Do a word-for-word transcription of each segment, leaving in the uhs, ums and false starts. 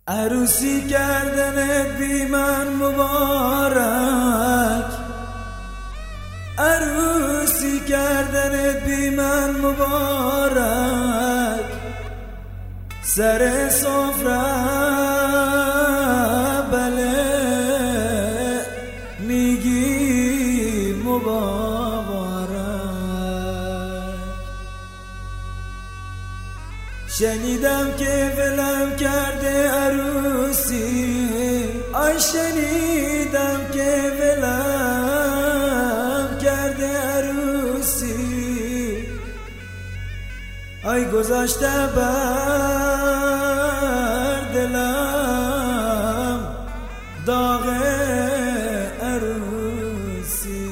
عروسی کردنت بی من مبارک، عروسی کردنت بی من مبارک، سر سفره بله میگی مبارک. شنیدم که ولم کرده عروسی، آی شنیدم که ولم کرده عروسی، آی گذاشته بر دلم داغ عروسی،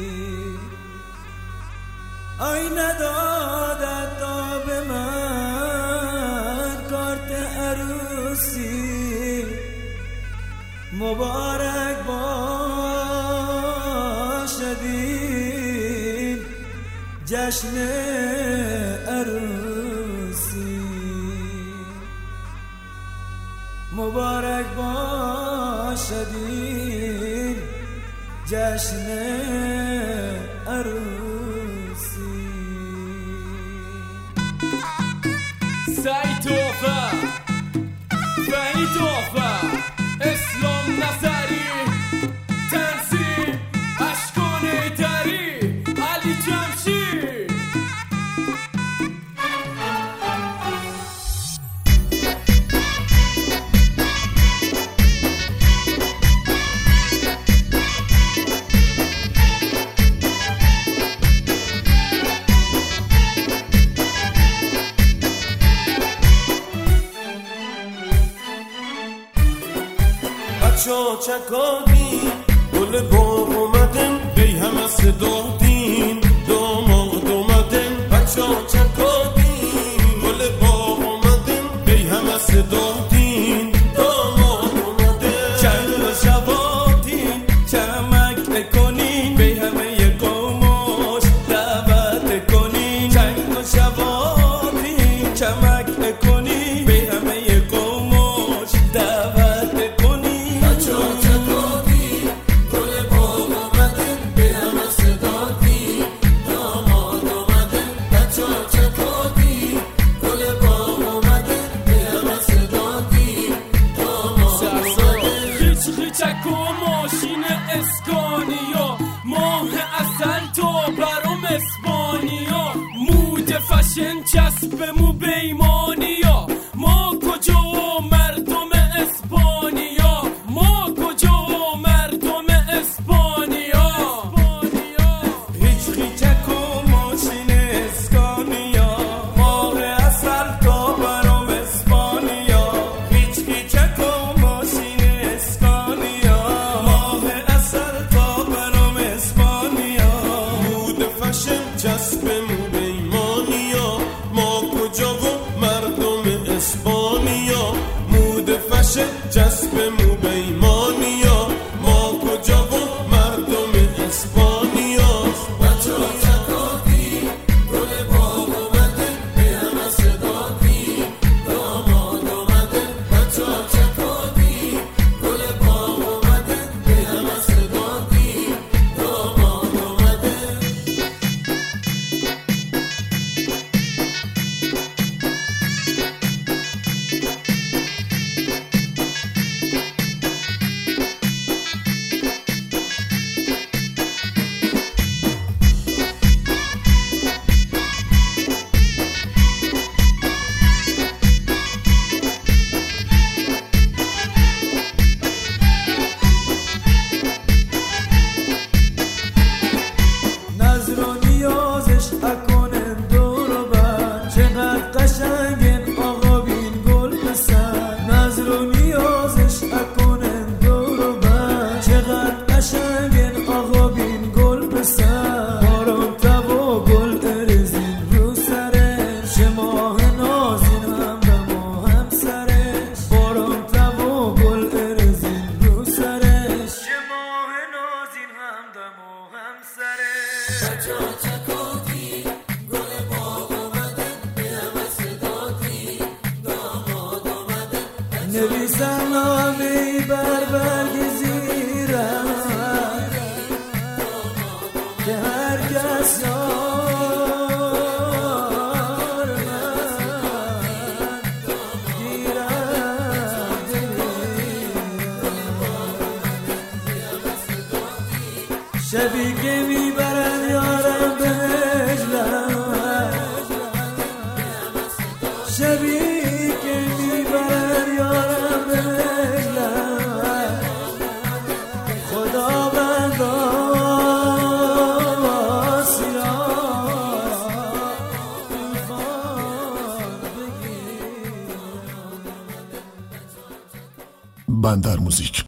آی ندادت تا به من کارت عروسی. مبارک باشد این جشن عروسی، مبارک باشد این جشن عروسی. سعید توفه وحید توفه اسلام نصری تنظیم اشکان ایتری علی جمشید. بچا چکادین گل باغ اومدن بی همه صدادین داماد اومدن. بچا چکادین گل باغ اومدن بی همه صدادین داماد اومدن. چند شباتین چمک بکنین بی همه قومش دعوت کنین. چند شباتین چمک بکنین بی همه قومش دعوت کنین. چک و ماشین اسکانیا، ماه اصل تو برام اسپانیا، مود فشن چسب مو بیمانیا. ما کجا و مردم اسپانیا، ما کجا و مردم اسپانیا. هیچ چک و ماشین اسکانیا، ماه اصل تو برام اسپانیا. هیچ چک و ماشین اسکانیا، ماه اصل تو برام اسپانیا. مود فشن چسب مو بیمانیا، ما کجا و مردم اسپانیا. مود فشن چسب مو بیمانیا، ما کجا و مردم اسپانیا. بچا چکادی گل باغ اومده به همه صدادی داماد اومده. بچا چکادی گل باغ اومده به همه صدادی داماد اومده. نویسم نامی بر برگ زیرم که هر کس یار من گیرم شبی که میبرن یارم به هجلم شبی که میبرن یارم به هجلم خدا بندا بندر موزیک.